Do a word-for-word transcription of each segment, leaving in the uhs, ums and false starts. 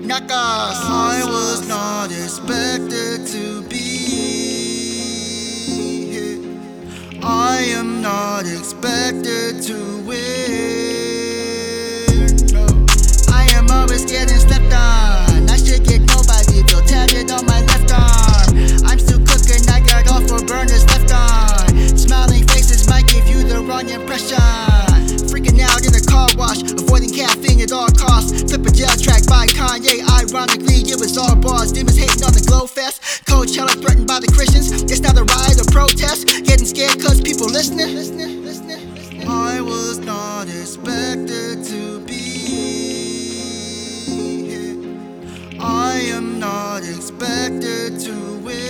Knuckles. I was not expected to be here. I am not expected to win. No. I am always getting slept on. I should get nobody, feel tatted on my left arm. I'm still cooking, I got all four burners left on. Smiling faces might give you the wrong impression. Freaking out in a car wash, avoiding caffeine at all costs. Flip a jail track by Kanye, ironically it was all bars. Demons hating on the Glow Fest. Coachella threatened by the Christians. It's not a riot or protest. Getting scared cause people listening. I was not expected to be here. I am not expected to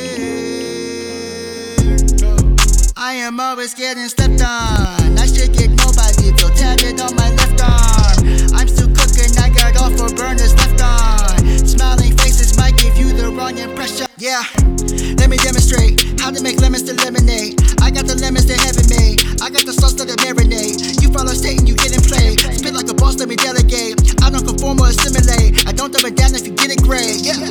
win. No. I am always getting slept on. I should get nobody, feel tatted on my left arm. I'm still cooking, I got all four burners left on. Smiling faces might give you the wrong impression. Yeah, let me demonstrate how to make lemons to lemonade. I got the lemons that heaven made. I got the sauce that marinate. You follow Satan, you get in play. Spit like a boss, let me delegate. I don't conform or assimilate. I don't dumb it down if you get it great. Yeah.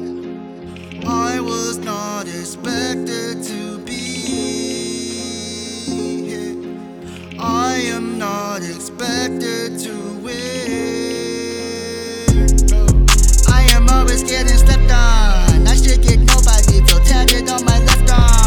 I was not expected to be here. I am not expected to win. No. I am always getting slept on. I should get nobody, feel tatted on my left arm.